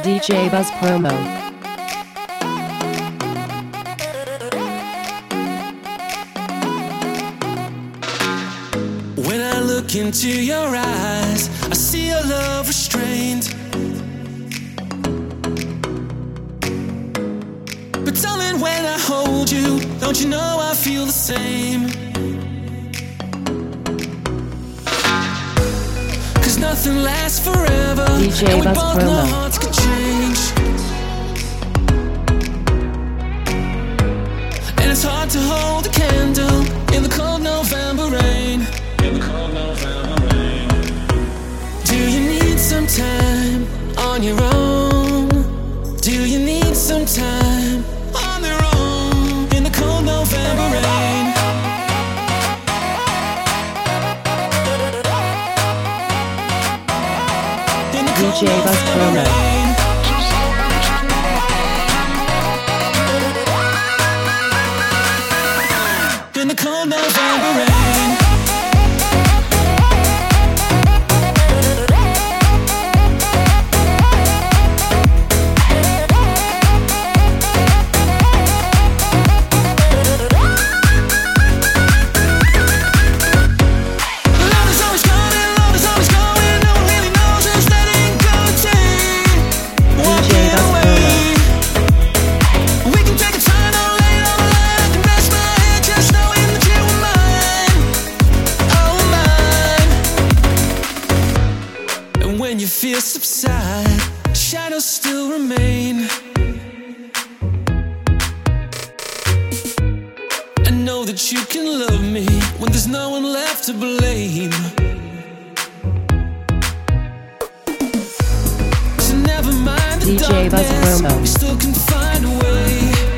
DJ Buzz promo. When I look into your eyes, I see a love restrained. But darling, when I hold you, don't you know I feel the same? 'Cause nothing lasts forever, DJ and we Buzz both promo. know hearts could change. And it's hard to hold a candle in the cold November rain. Do you need some time on your own? Do you need some time on their own in the cold November rain? In the cold DJ Buzz November promo. rain. In the cold November rain. When your fears subside, shadows still remain. I know that you can love me when there's no one left to blame. So never mind the DJ Buzz darkness, promo. we still can find a way.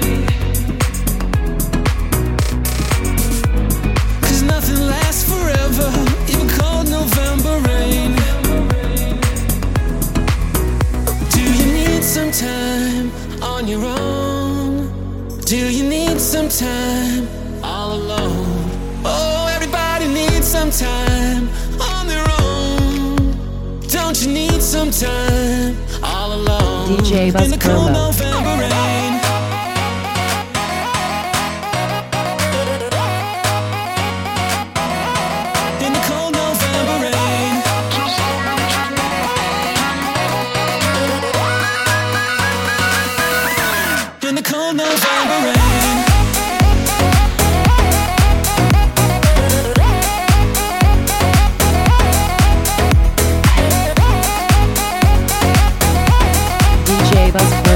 'Cause nothing lasts forever, even cold November rain. Some time on your own? Do you need some time all alone? Oh, everybody needs some time on their own. Don't you need some time all alone? DJ Buzz in the cold promo. November rain. In the cold November rain. In the cold November rain. DJ Buzz promo.